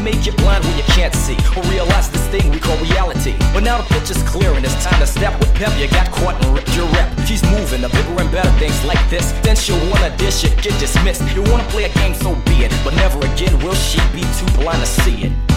make you blind when you can't see, or realize this thing we call reality. But now the picture's clear and it's time to step with pep. You got caught and ripped your rep. She's moving to bigger and better things like this. Then she'll wanna dish it, get dismissed. You wanna play a game, so be it, but never again will she be too blind to see it.